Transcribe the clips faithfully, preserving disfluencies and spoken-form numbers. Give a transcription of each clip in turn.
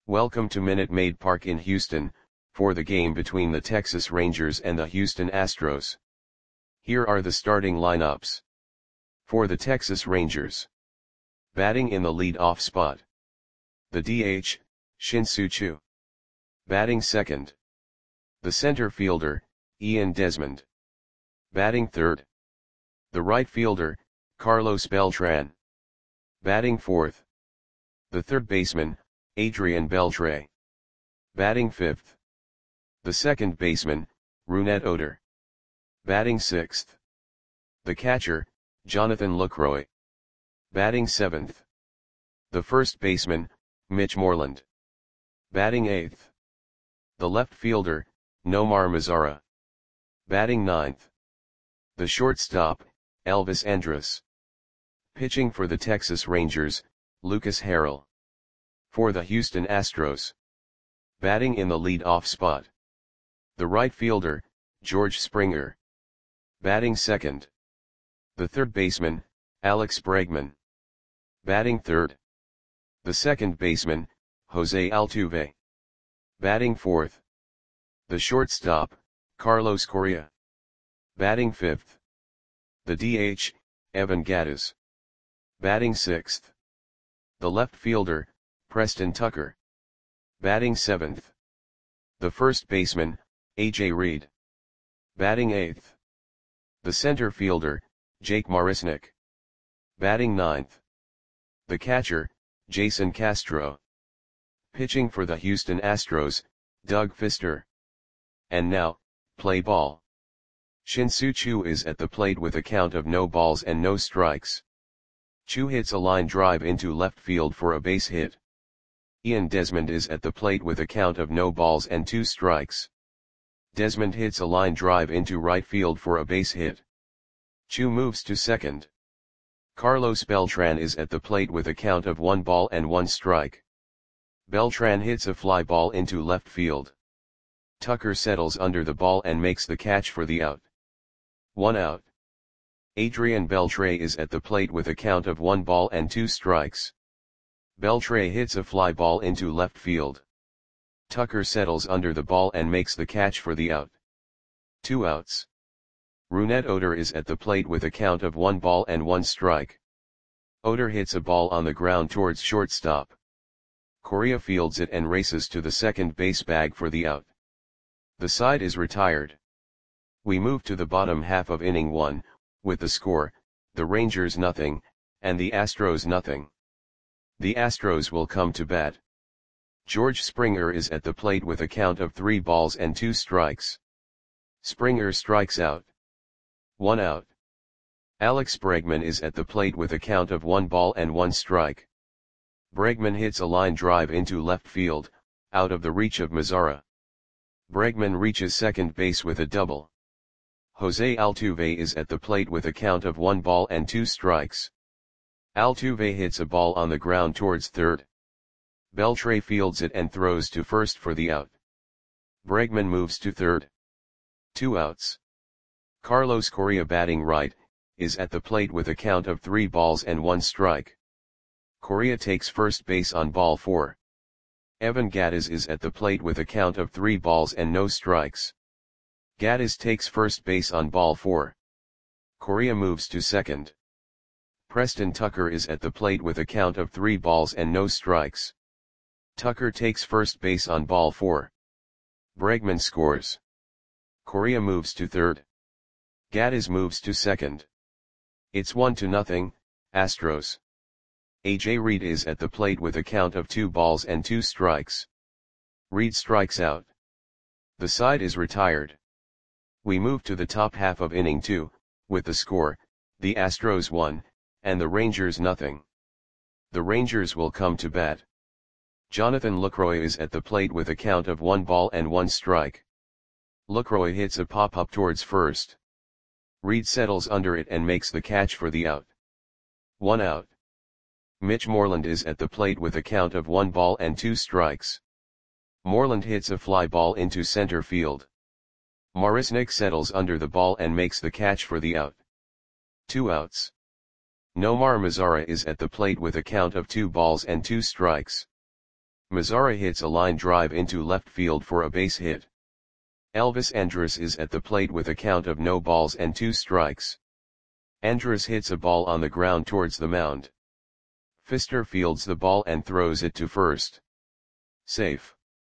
Welcome to Minute Maid Park in Houston, for the game between the Texas Rangers and the Houston Astros. Here are the starting lineups. For the Texas Rangers. Batting in the lead-off spot. The D H, Shin-Soo Choo. Batting second. The center fielder, Ian Desmond. Batting third. The right fielder, Carlos Beltran. Batting fourth. The third baseman, Adrian Beltre. Batting fifth. The second baseman, Rougned Odor. Batting sixth. The catcher, Jonathan Lucroy. Batting seventh. The first baseman, Mitch Moreland. Batting eighth. The left fielder, Nomar Mazara. Batting ninth. The shortstop, Elvis Andrus. Pitching for the Texas Rangers, Lucas Harrell. For the Houston Astros. Batting in the lead-off spot. The right fielder, George Springer. Batting second. The third baseman, Alex Bregman. Batting third. The second baseman, Jose Altuve. Batting fourth. The shortstop, Carlos Correa. Batting fifth. The D H, Evan Gattis. Batting sixth. The left fielder, Preston Tucker. Batting seventh. The first baseman, A J Reed. Batting eighth. The center fielder, Jake Marisnick. Batting ninth. The catcher, Jason Castro. Pitching for the Houston Astros, Doug Fister. And now, play ball. Shin-Soo Choo is at the plate with a count of no balls and no strikes. Choo hits a line drive into left field for a base hit. Ian Desmond is at the plate with a count of no balls and two strikes. Desmond hits a line drive into right field for a base hit. Choo moves to second. Carlos Beltran is at the plate with a count of one ball and one strike. Beltran hits a fly ball into left field. Tucker settles under the ball and makes the catch for the out. One out. Adrian Beltre is at the plate with a count of one ball and two strikes. Beltre hits a fly ball into left field. Tucker settles under the ball and makes the catch for the out. Two outs. Rougned Odor is at the plate with a count of one ball and one strike. Odor hits a ball on the ground towards shortstop. Correa fields it and races to the second base bag for the out. The side is retired. We move to the bottom half of inning one, with the score, the Rangers nothing, and the Astros nothing. The Astros will come to bat. George Springer is at the plate with a count of three balls and two strikes. Springer strikes out. One out. Alex Bregman is at the plate with a count of one ball and one strike. Bregman hits a line drive into left field, out of the reach of Mazara. Bregman reaches second base with a double. Jose Altuve is at the plate with a count of one ball and two strikes. Altuve hits a ball on the ground towards third. Beltre fields it and throws to first for the out. Bregman moves to third. Two outs. Carlos Correa, batting right, is at the plate with a count of three balls and one strike. Correa takes first base on ball four. Evan Gattis is at the plate with a count of three balls and no strikes. Gattis takes first base on ball four. Correa moves to second. Preston Tucker is at the plate with a count of three balls and no strikes. Tucker takes first base on ball four. Bregman scores. Correa moves to third. Gattis moves to second. It's one to nothing, Astros. A J Reed is at the plate with a count of two balls and two strikes. Reed strikes out. The side is retired. We move to the top half of inning two, with the score, the Astros one, and the Rangers nothing. The Rangers will come to bat. Jonathan Lucroy is at the plate with a count of one ball and one strike. Lucroy hits a pop-up towards first. Reed settles under it and makes the catch for the out. One out. Mitch Moreland is at the plate with a count of one ball and two strikes. Moreland hits a fly ball into center field. Marisnick settles under the ball and makes the catch for the out. Two outs. Nomar Mazara is at the plate with a count of two balls and two strikes. Mazara hits a line drive into left field for a base hit. Elvis Andrus is at the plate with a count of no balls and two strikes. Andrus hits a ball on the ground towards the mound. Pfister fields the ball and throws it to first. Safe.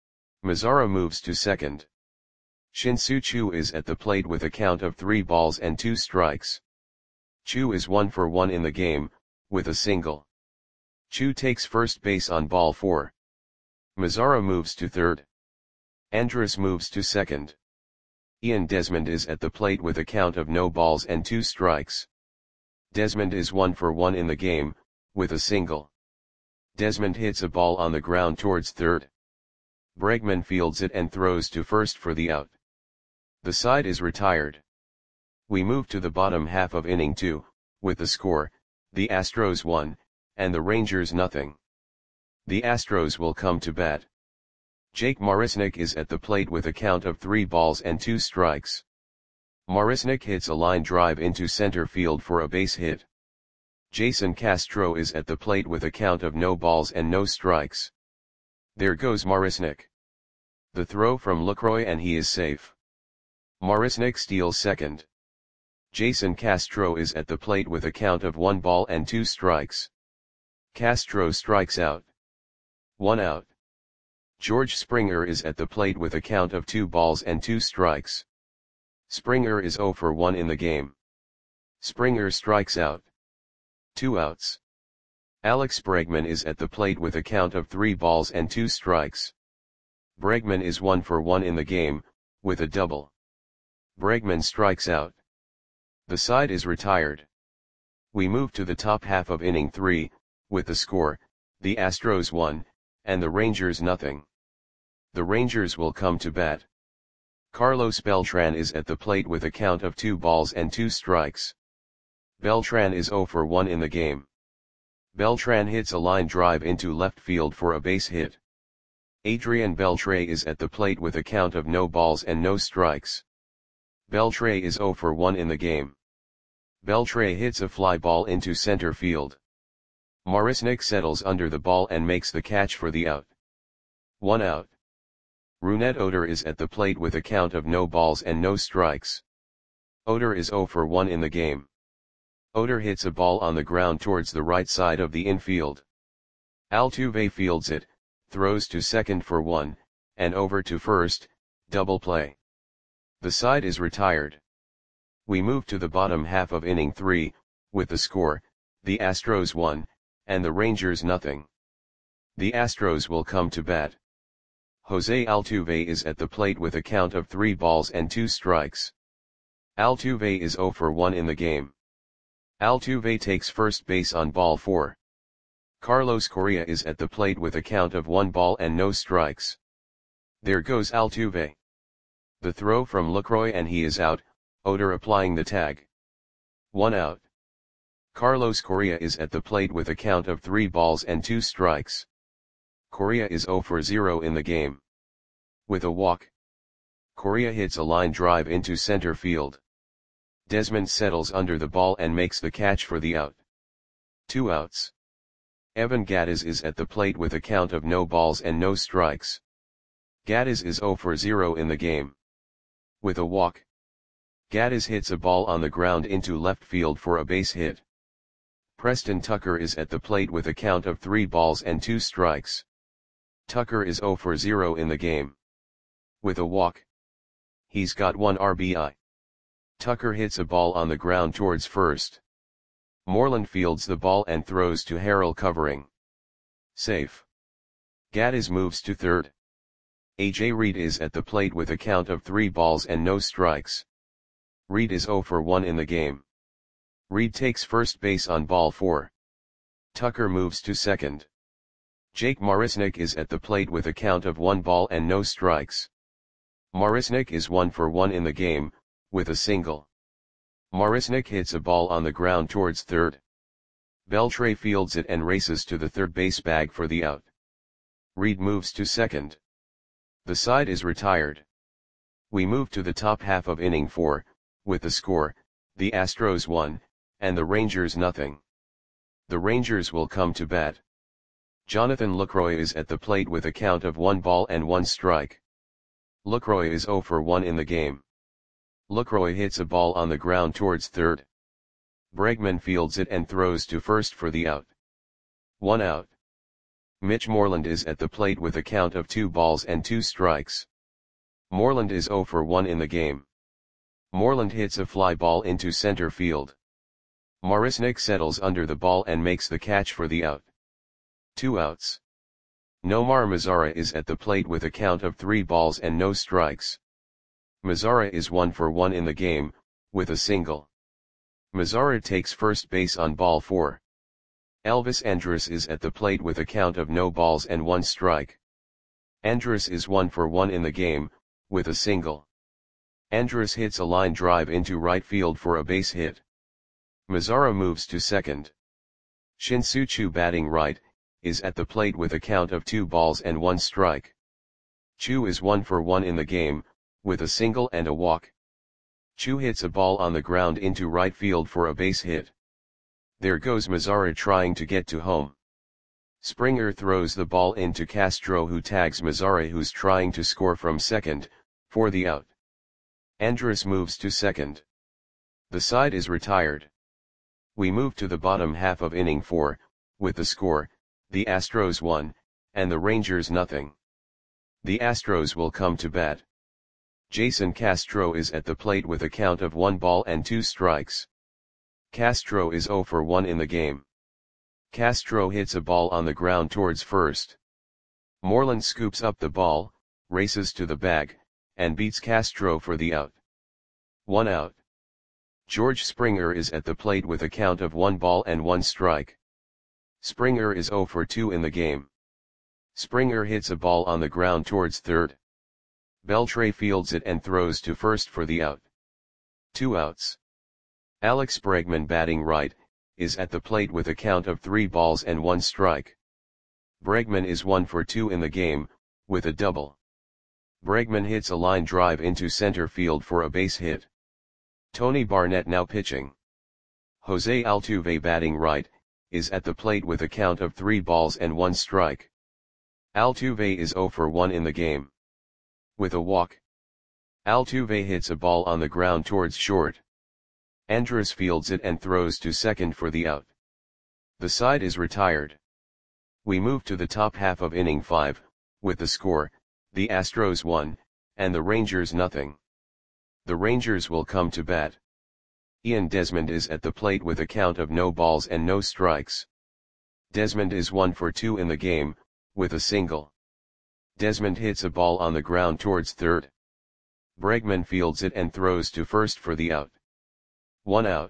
Mazara moves to second. Shin-Soo Choo is at the plate with a count of three balls and two strikes. Choo is one for one in the game, with a single. Choo takes first base on ball four. Mazara moves to third. Andrus moves to second. Ian Desmond is at the plate with a count of no balls and two strikes. Desmond is one for one in the game, with a single. Desmond hits a ball on the ground towards third. Bregman fields it and throws to first for the out. The side is retired. We move to the bottom half of inning two, with the score, the Astros one, and the Rangers nothing. The Astros will come to bat. Jake Marisnick is at the plate with a count of three balls and two strikes. Marisnick hits a line drive into center field for a base hit. Jason Castro is at the plate with a count of no balls and no strikes. There goes Marisnick. The throw from Lucroy and he is safe. Marisnick steals second. Jason Castro is at the plate with a count of one ball and two strikes. Castro strikes out. One out. George Springer is at the plate with a count of two balls and two strikes. Springer is zero for one in the game. Springer strikes out. Two outs. Alex Bregman is at the plate with a count of three balls and two strikes. Bregman is one for one in the game, with a double. Bregman strikes out. The side is retired. We move to the top half of inning three, with the score, the Astros one, and the Rangers nothing. The Rangers will come to bat. Carlos Beltran is at the plate with a count of two balls and two strikes. Beltran is zero for one in the game. Beltran hits a line drive into left field for a base hit. Adrian Beltre is at the plate with a count of no balls and no strikes. Beltre is zero for one in the game. Beltre hits a fly ball into center field. Marisnick settles under the ball and makes the catch for the out. One out. Rougned Odor is at the plate with a count of no balls and no strikes. Odor is zero for one in the game. Odor hits a ball on the ground towards the right side of the infield. Altuve fields it, throws to second for one, and over to first, double play. The side is retired. We move to the bottom half of inning three, with the score, the Astros one, and the Rangers nothing. The Astros will come to bat. Jose Altuve is at the plate with a count of three balls and two strikes. Altuve is zero for one in the game. Altuve takes first base on ball four. Carlos Correa is at the plate with a count of one ball and no strikes. There goes Altuve. The throw from Lucroy and he is out, Odor applying the tag. One out. Carlos Correa is at the plate with a count of three balls and two strikes. Correa is zero for zero in the game. With a walk. Correa hits a line drive into center field. Desmond settles under the ball and makes the catch for the out. Two outs. Evan Gattis is at the plate with a count of no balls and no strikes. Gattis is zero for zero in the game. With a walk. Gattis hits a ball on the ground into left field for a base hit. Preston Tucker is at the plate with a count of three balls and two strikes. Tucker is zero for zero in the game. With a walk. He's got one R B I. Tucker hits a ball on the ground towards first. Moreland fields the ball and throws to Harrell covering. Safe. Gattis moves to third. A J Reed is at the plate with a count of three balls and no strikes. Reed is zero for one in the game. Reed takes first base on ball four. Tucker moves to second. Jake Marisnick is at the plate with a count of one ball and no strikes. Marisnick is one for one in the game, with a single. Marisnick hits a ball on the ground towards third. Beltre fields it and races to the third base bag for the out. Reed moves to second. The side is retired. We move to the top half of inning four, with the score, the Astros one, and the Rangers nothing. The Rangers will come to bat. Jonathan Lucroy is at the plate with a count of one ball and one strike. Lucroy is zero for one in the game. Lucroy hits a ball on the ground towards third. Bregman fields it and throws to first for the out. One out. Mitch Moreland is at the plate with a count of two balls and two strikes. Moreland is zero for one in the game. Moreland hits a fly ball into center field. Marisnick settles under the ball and makes the catch for the out. Two outs. Nomar Mazara is at the plate with a count of three balls and no strikes. Mazara is one for one in the game, with a single. Mazara takes first base on ball four. Elvis Andrus is at the plate with a count of no balls and one strike. Andrus is one for one in the game, with a single. Andrus hits a line drive into right field for a base hit. Mazara moves to second. Shin-Soo Choo, batting right, is at the plate with a count of two balls and one strike. Choo is one for one in the game, with a single and a walk. Choo hits a ball on the ground into right field for a base hit. There goes Mazara trying to get to home. Springer throws the ball into Castro, who tags Mazara, who's trying to score from second, for the out. Andrus moves to second. The side is retired. We move to the bottom half of inning four, with the score, the Astros one, and the Rangers nothing. The Astros will come to bat. Jason Castro is at the plate with a count of one ball and two strikes. Castro is zero for one in the game. Castro hits a ball on the ground towards first. Moreland scoops up the ball, races to the bag, and beats Castro for the out. One out. George Springer is at the plate with a count of one ball and one strike. Springer is zero for two in the game. Springer hits a ball on the ground towards third. Beltre fields it and throws to first for the out. Two outs. Alex Bregman, batting right, is at the plate with a count of three balls and one strike. Bregman is one for two in the game, with a double. Bregman hits a line drive into center field for a base hit. Tony Barnett now pitching. Jose Altuve, batting right, is at the plate with a count of three balls and one strike. Altuve is zero for one in the game. With a walk. Altuve hits a ball on the ground towards short. Andrus fields it and throws to second for the out. The side is retired. We move to the top half of inning five, with the score, the Astros one, and the Rangers nothing. The Rangers will come to bat. Ian Desmond is at the plate with a count of no balls and no strikes. Desmond is one for two in the game, with a single. Desmond hits a ball on the ground towards third. Bregman fields it and throws to first for the out. One out.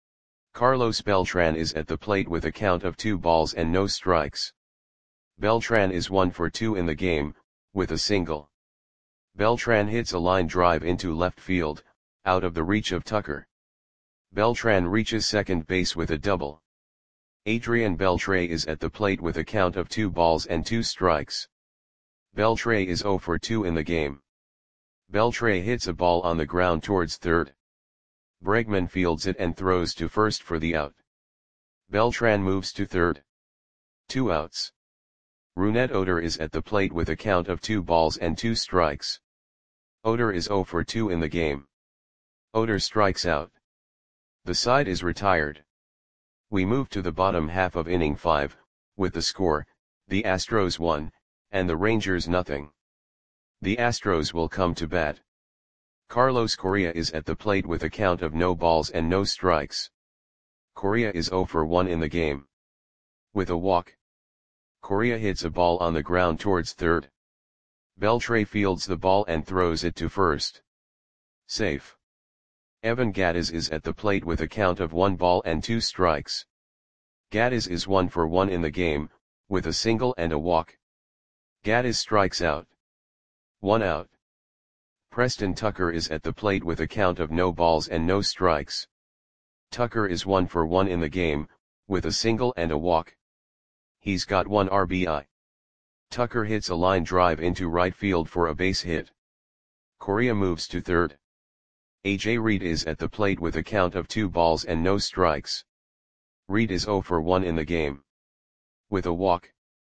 Carlos Beltran is at the plate with a count of two balls and no strikes. Beltran is one for two in the game, with a single. Beltran hits a line drive into left field, out of the reach of Tucker. Beltran reaches second base with a double. Adrian Beltre is at the plate with a count of two balls and two strikes. Beltre is zero for two in the game. Beltre hits a ball on the ground towards third. Bregman fields it and throws to first for the out. Beltran moves to third. Two outs. Rougned Odor is at the plate with a count of two balls and two strikes. Odor is zero for two in the game. Odor strikes out. The side is retired. We move to the bottom half of inning five, with the score, the Astros one, and the Rangers nothing. The Astros will come to bat. Carlos Correa is at the plate with a count of no balls and no strikes. Correa is zero for one in the game. With a walk. Correa hits a ball on the ground towards third. Beltre fields the ball and throws it to first. Safe. Evan Gattis is at the plate with a count of one ball and two strikes. Gattis is one for one in the game, with a single and a walk. Gattis strikes out. One out. Preston Tucker is at the plate with a count of no balls and no strikes. Tucker is one for one in the game, with a single and a walk. He's got one R B I. Tucker hits a line drive into right field for a base hit. Correa moves to third. A J Reed is at the plate with a count of two balls and no strikes. Reed is zero for one in the game. With a walk.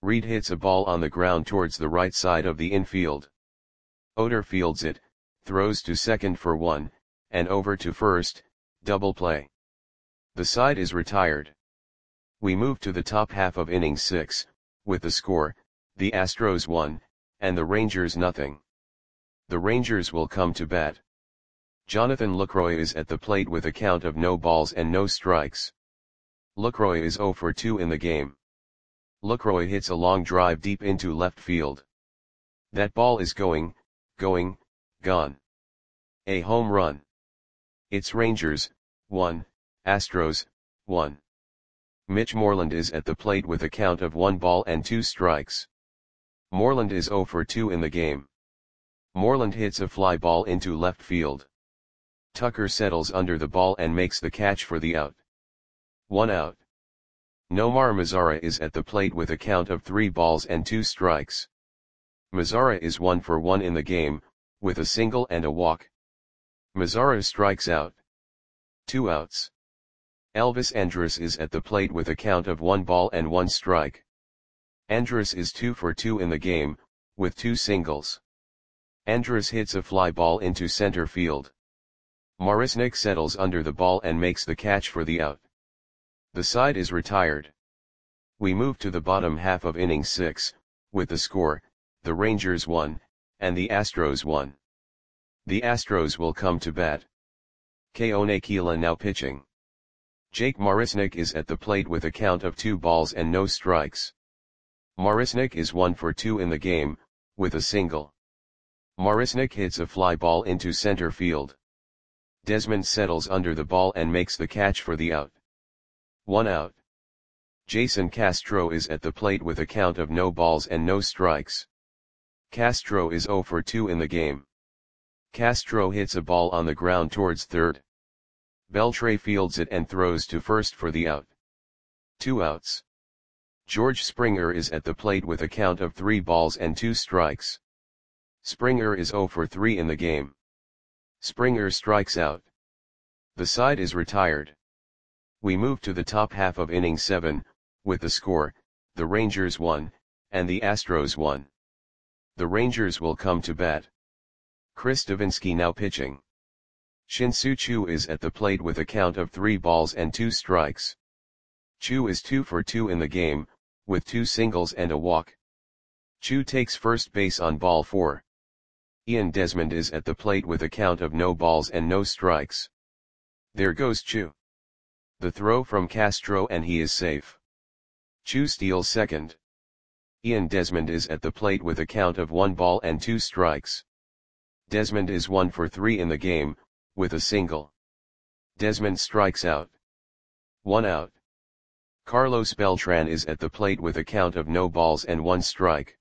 Reed hits a ball on the ground towards the right side of the infield. Oder fields it, throws to second for one, and over to first, double play. The side is retired. We move to the top half of inning six, with the score, the Astros one, and the Rangers nothing. The Rangers will come to bat. Jonathan Lucroy is at the plate with a count of no balls and no strikes. Lucroy is zero for two in the game. Lucroy hits a long drive deep into left field. That ball is going, going, gone. A home run. It's Rangers, one, Astros, one. Mitch Moreland is at the plate with a count of one ball and two strikes. Moreland is zero for two in the game. Moreland hits a fly ball into left field. Tucker settles under the ball and makes the catch for the out. One out. Nomar Mazara is at the plate with a count of three balls and two strikes. Mazara is one for one in the game, with a single and a walk. Mazara strikes out. Two outs. Elvis Andrus is at the plate with a count of one ball and one strike. Andrus is two for two in the game, with two singles. Andrus hits a fly ball into center field. Marisnick settles under the ball and makes the catch for the out. The side is retired. We move to the bottom half of inning six, with the score, the Rangers one, and the Astros one. The Astros will come to bat. Keone Kela now pitching. Jake Marisnick is at the plate with a count of two balls and no strikes. Marisnick is one for two in the game, with a single. Marisnick hits a fly ball into center field. Desmond settles under the ball and makes the catch for the out. One out. Jason Castro is at the plate with a count of no balls and no strikes. Castro is zero for two in the game. Castro hits a ball on the ground towards third. Beltre fields it and throws to first for the out. Two outs. George Springer is at the plate with a count of three balls and two strikes. Springer is zero for three in the game. Springer strikes out. The side is retired. We move to the top half of inning seven, with the score, the Rangers one, and the Astros one. The Rangers will come to bat. Chris Davinsky now pitching. Shin-Soo Choo is at the plate with a count of three balls and two strikes. Choo is two for two in the game, with two singles and a walk. Choo takes first base on ball four. Ian Desmond is at the plate with a count of no balls and no strikes. There goes Choo. The throw from Castro and he is safe. Choo steals second. Ian Desmond is at the plate with a count of one ball and two strikes. Desmond is one for three in the game, with a single. Desmond strikes out. One out. Carlos Beltran is at the plate with a count of no balls and one strike.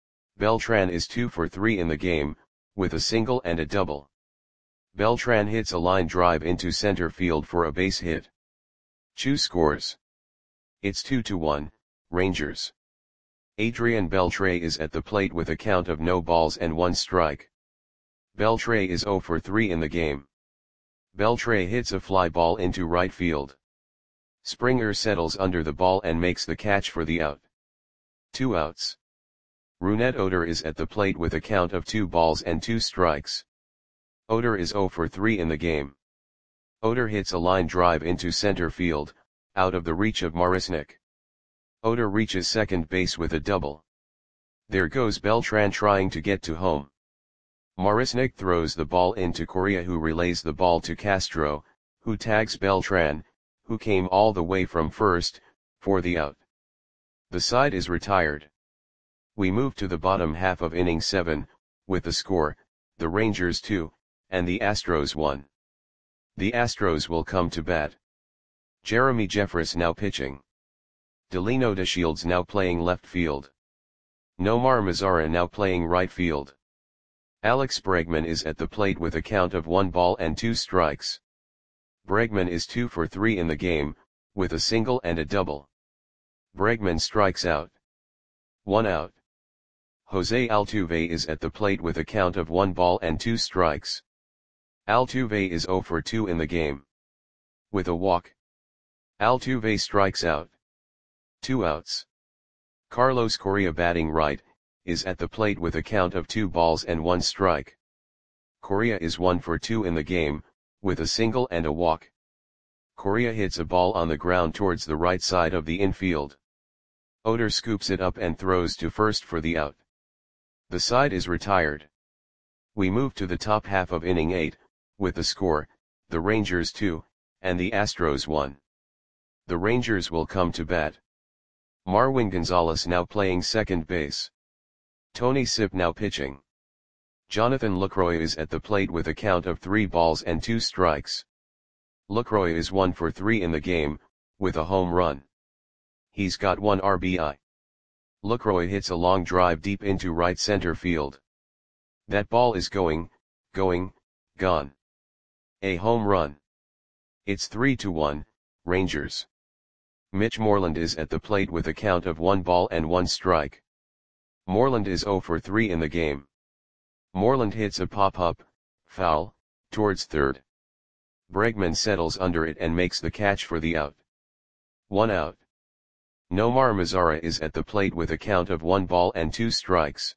Beltran is two for three in the game, with a single and a double. Beltran hits a line drive into center field for a base hit. Choo scores. It's two to one, Rangers. Adrian Beltre is at the plate with a count of no balls and one strike. Beltre is zero for three in the game. Beltre hits a fly ball into right field. Springer settles under the ball and makes the catch for the out. Two outs. Rougned Odor is at the plate with a count of two balls and two strikes. Odor is zero for three in the game. Odor hits a line drive into center field, out of the reach of Marisnick. Odor reaches second base with a double. There goes Beltran trying to get to home. Marisnick throws the ball into Correa, who relays the ball to Castro, who tags Beltran, who came all the way from first, for the out. The side is retired. We move to the bottom half of inning seven, with the score, the Rangers two, and the Astros one. The Astros will come to bat. Jeremy Jeffress now pitching. Delino DeShields now playing left field. Nomar Mazara now playing right field. Alex Bregman is at the plate with a count of one ball and two strikes. Bregman is two for three in the game, with a single and a double. Bregman strikes out. One out. Jose Altuve is at the plate with a count of one ball and two strikes. Altuve is zero for two in the game. With a walk. Altuve strikes out. Two outs. Carlos Correa batting right, is at the plate with a count of two balls and one strike. Correa is one for two in the game, with a single and a walk. Correa hits a ball on the ground towards the right side of the infield. Oder scoops it up and throws to first for the out. The side is retired. We move to the top half of inning eight, with the score, the Rangers two, and the Astros one. The Rangers will come to bat. Marwin Gonzalez now playing second base. Tony Sipp now pitching. Jonathan Lucroy is at the plate with a count of three balls and two strikes. Lucroy is one for three in the game, with a home run. He's got one R B I. Lucroy hits a long drive deep into right center field. That ball is going, going, gone. A home run. It's three to one, Rangers. Mitch Moreland is at the plate with a count of one ball and one strike. Moreland is zero for three in the game. Moreland hits a pop-up, foul, towards third. Bregman settles under it and makes the catch for the out. One out. Nomar Mazara is at the plate with a count of one ball and two strikes.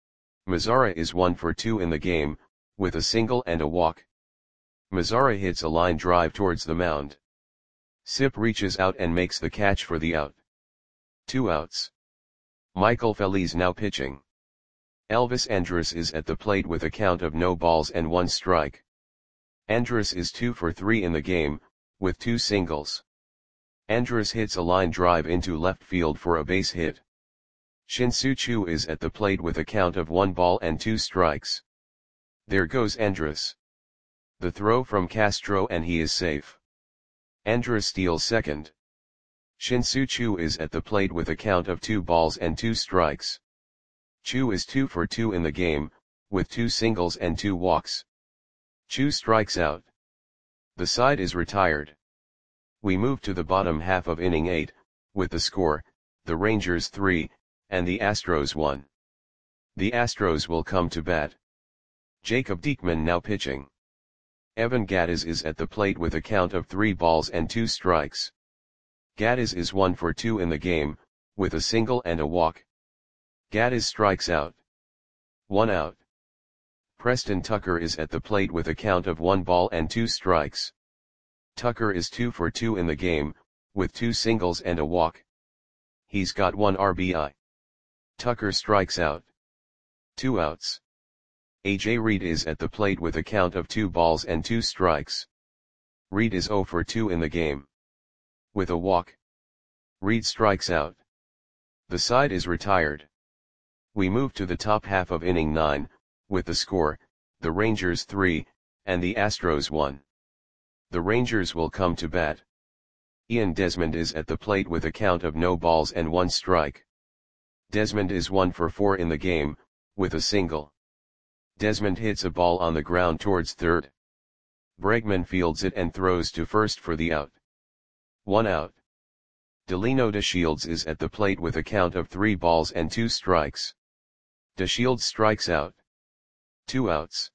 Mazara is one for two in the game, with a single and a walk. Mazara hits a line drive towards the mound. Sipp reaches out and makes the catch for the out. Two outs. Michael Feliz now pitching. Elvis Andrus is at the plate with a count of no balls and one strike. Andrus is two for three in the game, with two singles. Andrus hits a line drive into left field for a base hit. Shin-Soo Choo is at the plate with a count of one ball and two strikes. There goes Andrus. The throw from Castro and he is safe. Andrus steals second. Shin-Soo Choo is at the plate with a count of two balls and two strikes. Choo is two for two in the game, with two singles and two walks. Choo strikes out. The side is retired. We move to the bottom half of inning eight, with the score, the Rangers three, and the Astros one. The Astros will come to bat. Jacob Diekman now pitching. Evan Gattis is at the plate with a count of three balls and two strikes. Gattis is one for two in the game, with a single and a walk. Gattis strikes out. One out. Preston Tucker is at the plate with a count of one ball and two strikes. Tucker is two for two in the game, with two singles and a walk. He's got one R B I. Tucker strikes out. Two outs. A J Reed is at the plate with a count of two balls and two strikes. Reed is zero for two in the game. With a walk. Reed strikes out. The side is retired. We move to the top half of inning nine, with the score, the Rangers three, and the Astros one. The Rangers will come to bat. Ian Desmond is at the plate with a count of no balls and one strike. Desmond is one for four in the game, with a single. Desmond hits a ball on the ground towards third. Bregman fields it and throws to first for the out. One out. Delino DeShields is at the plate with a count of three balls and two strikes. DeShields strikes out. Two outs.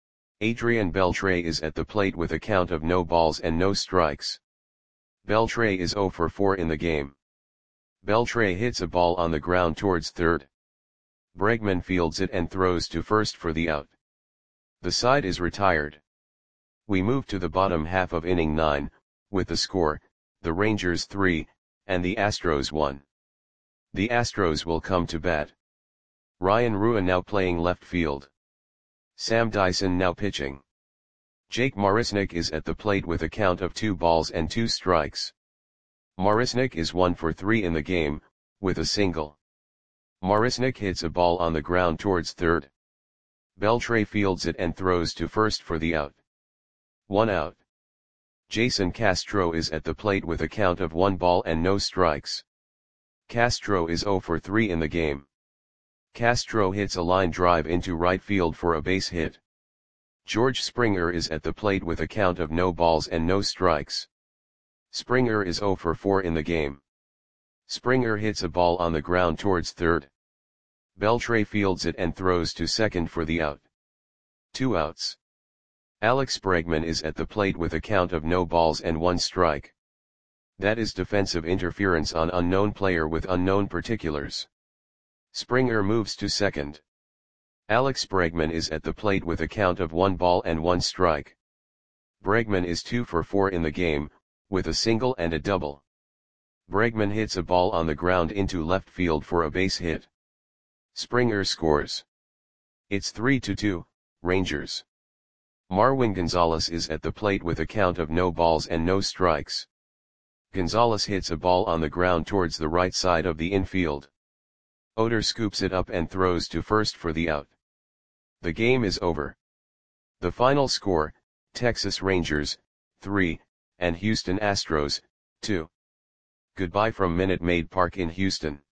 Adrian Beltre is at the plate with a count of no balls and no strikes. Beltre is zero for four in the game. Beltre hits a ball on the ground towards third. Bregman fields it and throws to first for the out. The side is retired. We move to the bottom half of inning nine, with the score, the Rangers three, and the Astros one. The Astros will come to bat. Ryan Rua now playing left field. Sam Dyson now pitching. Jake Marisnick is at the plate with a count of two balls and two strikes. Marisnick is one for three in the game, with a single. Marisnick hits a ball on the ground towards third. Beltre fields it and throws to first for the out. One out. Jason Castro is at the plate with a count of one ball and no strikes. Castro is zero for three in the game. Castro hits a line drive into right field for a base hit. George Springer is at the plate with a count of no balls and no strikes. Springer is zero for four in the game. Springer hits a ball on the ground towards third. Beltre fields it and throws to second for the out. Two outs. Alex Bregman is at the plate with a count of no balls and one strike. That is defensive interference on unknown player with unknown particulars. Springer moves to second. Alex Bregman is at the plate with a count of one ball and one strike. Bregman is two for four in the game, with a single and a double. Bregman hits a ball on the ground into left field for a base hit. Springer scores. It's three to two, Rangers. Marwin Gonzalez is at the plate with a count of no balls and no strikes. Gonzalez hits a ball on the ground towards the right side of the infield. Oder scoops it up and throws to first for the out. The game is over. The final score, Texas Rangers, three, and Houston Astros, two. Goodbye from Minute Maid Park in Houston.